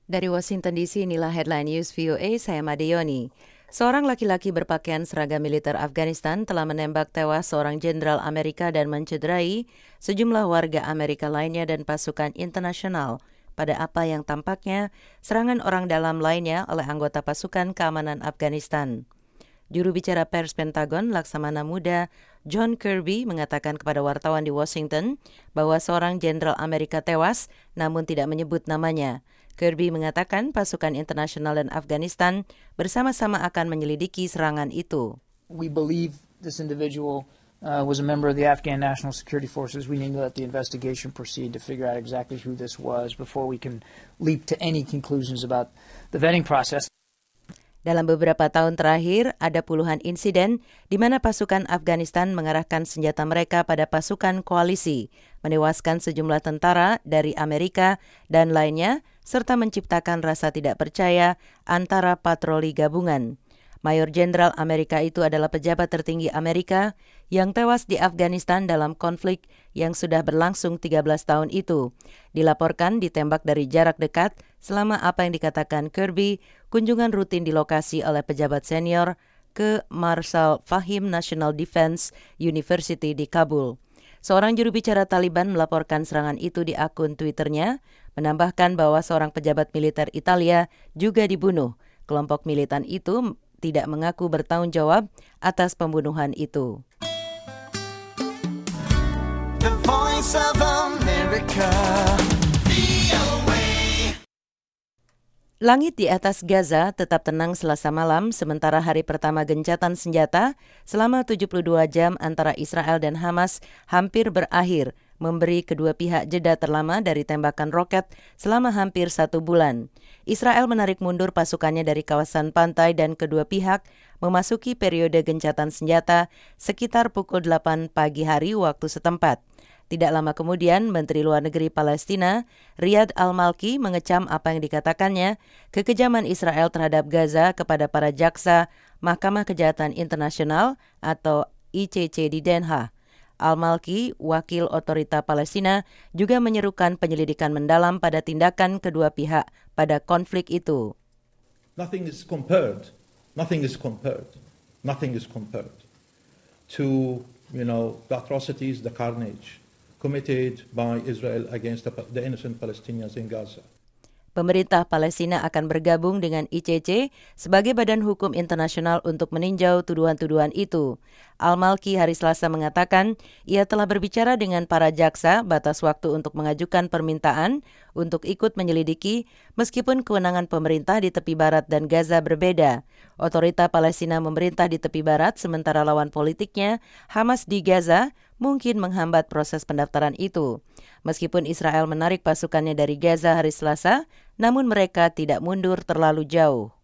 Dari Washington DC, inilah headline news VOA, saya Madeyoni. Seorang laki-laki berpakaian seragam militer Afghanistan telah menembak tewas seorang jenderal Amerika dan mencederai sejumlah warga Amerika lainnya dan pasukan internasional pada apa yang tampaknya serangan orang dalam lainnya oleh anggota pasukan keamanan Afghanistan. Juru bicara pers Pentagon, Laksamana Muda John Kirby mengatakan kepada wartawan di Washington bahwa seorang jenderal Amerika tewas namun tidak menyebut namanya. Kirby mengatakan pasukan internasional dan Afghanistan bersama-sama akan menyelidiki serangan itu. We believe this individual was a member of the Afghan National Security Forces. We need to let the investigation proceed to figure out exactly who this was before we can leap to any conclusions about the vetting process. Dalam beberapa tahun terakhir, ada puluhan insiden di mana pasukan Afghanistan mengarahkan senjata mereka pada pasukan koalisi, menewaskan sejumlah tentara dari Amerika dan lainnya, serta menciptakan rasa tidak percaya antara patroli gabungan. Mayor Jenderal Amerika itu adalah pejabat tertinggi Amerika yang tewas di Afghanistan dalam konflik yang sudah berlangsung 13 tahun itu. Dilaporkan ditembak dari jarak dekat selama apa yang dikatakan Kirby, kunjungan rutin di lokasi oleh pejabat senior ke Marshal Fahim National Defense University di Kabul. Seorang juru bicara Taliban melaporkan serangan itu di akun Twitternya, menambahkan bahwa seorang pejabat militer Italia juga dibunuh. Kelompok militan itu tidak mengaku bertanggung jawab atas pembunuhan itu. The Voice of America. Langit di atas Gaza tetap tenang Selasa malam, sementara hari pertama gencatan senjata selama 72 jam antara Israel dan Hamas hampir berakhir, memberi kedua pihak jeda terlama dari tembakan roket selama hampir 1 bulan. Israel menarik mundur pasukannya dari kawasan pantai dan kedua pihak memasuki periode gencatan senjata sekitar pukul 8 pagi hari waktu setempat. Tidak lama kemudian, Menteri Luar Negeri Palestina, Riyad Al-Malki, mengecam apa yang dikatakannya kekejaman Israel terhadap Gaza kepada para jaksa Mahkamah Kejahatan Internasional atau ICC di Den Haag. Al-Malki, wakil otorita Palestina, juga menyerukan penyelidikan mendalam pada tindakan kedua pihak pada konflik itu. Nothing is compared to, the atrocities, the carnage committed by Israel against the innocent Palestinians in Gaza. Pemerintah Palestina akan bergabung dengan ICC sebagai badan hukum internasional untuk meninjau tuduhan-tuduhan itu. Al-Malki hari Selasa mengatakan ia telah berbicara dengan para jaksa batas waktu untuk mengajukan permintaan untuk ikut menyelidiki meskipun kewenangan pemerintah di tepi barat dan Gaza berbeda. Otorita Palestina memerintah di tepi barat sementara lawan politiknya, Hamas di Gaza, mungkin menghambat proses pendaftaran itu. Meskipun Israel menarik pasukannya dari Gaza hari Selasa, namun mereka tidak mundur terlalu jauh.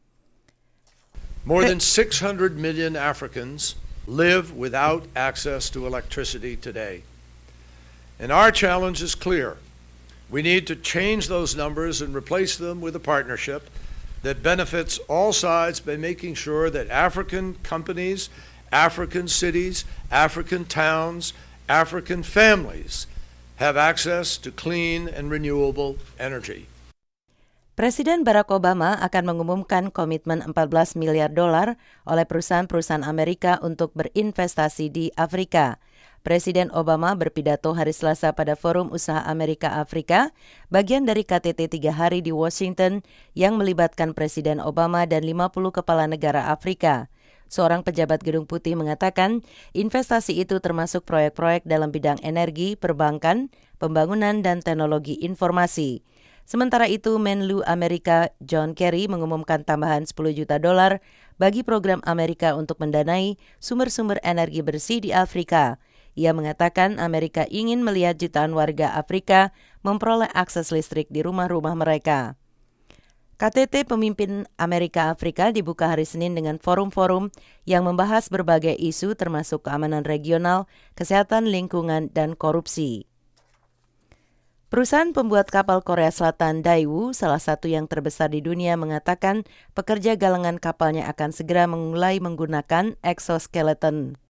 More than 600 million Africans live without access to electricity today. And our challenge is clear. We need to change those numbers and replace them with a partnership that benefits all sides by making sure that African companies, African cities, African towns, African families have access to clean and renewable energy. Presiden Barack Obama akan mengumumkan komitmen $14 miliar oleh perusahaan-perusahaan Amerika untuk berinvestasi di Afrika. Presiden Obama berpidato hari Selasa pada Forum Usaha Amerika Afrika, bagian dari KTT 3 hari di Washington yang melibatkan Presiden Obama dan 50 kepala negara Afrika. Seorang pejabat Gedung Putih mengatakan investasi itu termasuk proyek-proyek dalam bidang energi, perbankan, pembangunan, dan teknologi informasi. Sementara itu, Menlu Amerika John Kerry mengumumkan tambahan $10 juta bagi program Amerika untuk mendanai sumber-sumber energi bersih di Afrika. Ia mengatakan Amerika ingin melihat jutaan warga Afrika memperoleh akses listrik di rumah-rumah mereka. KTT Pemimpin Amerika Afrika dibuka hari Senin dengan forum-forum yang membahas berbagai isu termasuk keamanan regional, kesehatan lingkungan, dan korupsi. Perusahaan pembuat kapal Korea Selatan Daewoo, salah satu yang terbesar di dunia, mengatakan pekerja galangan kapalnya akan segera mulai menggunakan exoskeleton.